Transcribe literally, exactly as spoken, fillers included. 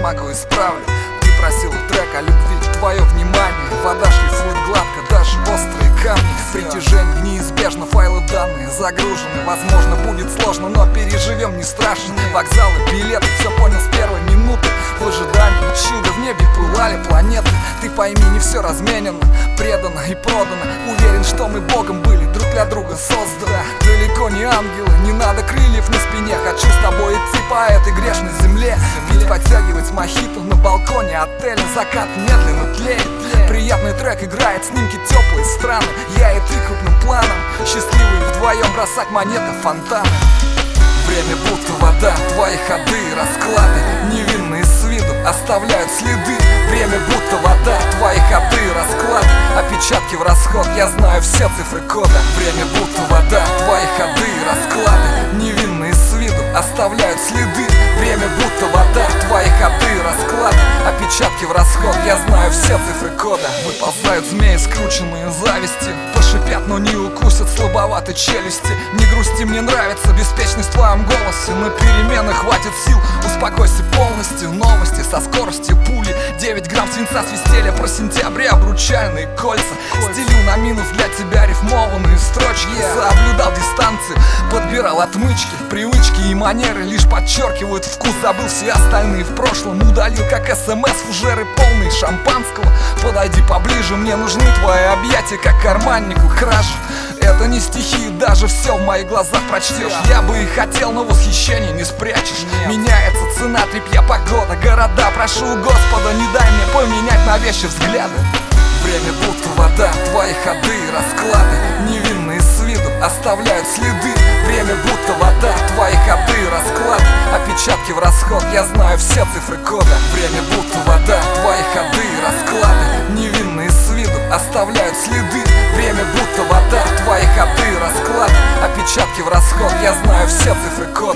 смогу, исправлю. Ты просил у трека любви, твое внимание. Вода шлифует гладко, даже острые камни. Притяжение неизбежно, файлы данные загружены. Возможно, будет сложно, но переживем, не страшно. Вокзалы, билеты, все понял с первой минуты. В ожидании чуда в небе пылали планеты. Ты пойми, не все разменено, предано и продано. Уверен, что мы Богом были друг для друга созданы. Далеко не ангелы, не надо крыльев на спине. Хочу с тобой идти по этой грешной земле. Пить, подтягивать мохито на балконе отеля. Закат медленно тлеет. Приятный трек играет, снимки теплые страны. Я и ты крупным планом, счастливые вдвоем бросать монеты в фонтаны. Время будто вода, твои ходы и расклады невинные с виду оставляют следы. Время будто вода, твои ходы и расклады, опечатки в расход, я знаю все цифры кода. Время будто вода, твои ходы и расклады невинные с виду оставляют следы. Время будто вода, твои ходы и расклады, опечатки в расход, я знаю все цифры кода. Выползают змеи, скрученные завистью, пошипят, но не укусят слабоватой челюсти. Не грусти, мне нравится беспечность в твоем голосе. На перемены хватит сил, успокойся полностью. Новости со скоростью пули, девять грамм свинца свистели про сентября, обручальные кольца. Стелю на минус для тебя рифмованные строчки. Соблюдал дистанцию, подбирал отмычки. Привычки и манеры лишь подчеркивают вкус. Забыл все остальные в прошлом, удалил как смс фужеры полные шампанского. Подойди поближе, мне нужны твои объятия, как карманнику кражи. Это не стихи, даже все в моих глазах прочтешь. Я бы и хотел, но восхищение не спрячешь. Меняется цена, тряпья, погода, города. Прошу Господа, не дай мне поменять на вещи взгляды. Время будто вода, твои ходы и расклады невинные с виду оставляют следы. Время будто вода, твои ходы и расклады, опечатки в расход, я знаю все цифры кода. Время будто вода, твои ходы и расклады невинные с виду оставляют следы. Время будто вода, твои ходы и расклады, опечатки в расход, я знаю все цифры кода.